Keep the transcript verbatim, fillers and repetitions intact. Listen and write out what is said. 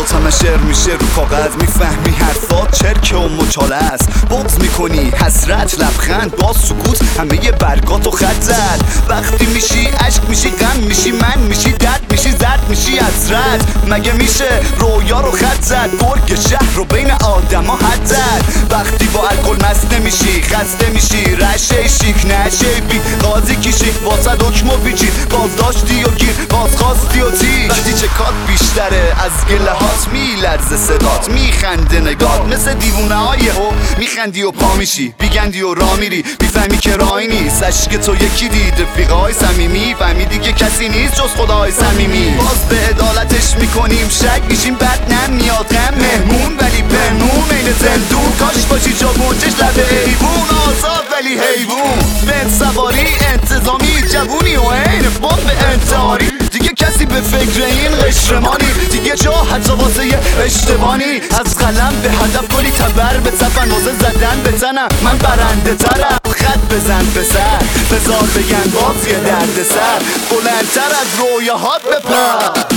لحظات همه شعر میشه رو کاغذ، میفهمی حرفات چرکه و مچاله است. بغض میکنی حسرت لبخند باز سکوت، همه ی برگاتو خط زد. وقتی میشی عشق میشی غم میشی من میشی درد میشی زرد میشی حسرت. مگه میشه رویا رو خط زد، گرگ شهر رو بین آدما حد زد. وقتی با الکل مست نمیشی خسته میشی، رشه شیک نشه بی قاضی کشی واسه دکم و پیچید، بازداشتی و گیر بازخواستی و تیک. وقتی چکات بیشتره از گله هات میلرزه صدات، میخنده نگات مثل دیوونه های هو، میخندی و پا میشی بیگندی و را میری، میفهمی که راهی نیست عشق تو یکی دید رفیقای صمیمی، فهمیدی که کسی نیست جز خدای صمیمی. باز به عدالتش میکنیم شک میشیم بد نمیاد غم مهمون ولی پنهون این زندون، کاش باشی جا موجش لبه ایوون آزاد ولی حیوون. بن سواری انتظامی جوونی و عین فوق به انتحاری، دیگه کسی به فکر این قشرمانی، دیگه جا حتی واسه یه اشتبانی. از قلم به هدف کلی تبر به صفن واسه زدن به تنم من برنده ترم. خط بزن به سر بزار بگن باز یه درد سر، بلندتر از رویاهات بپر.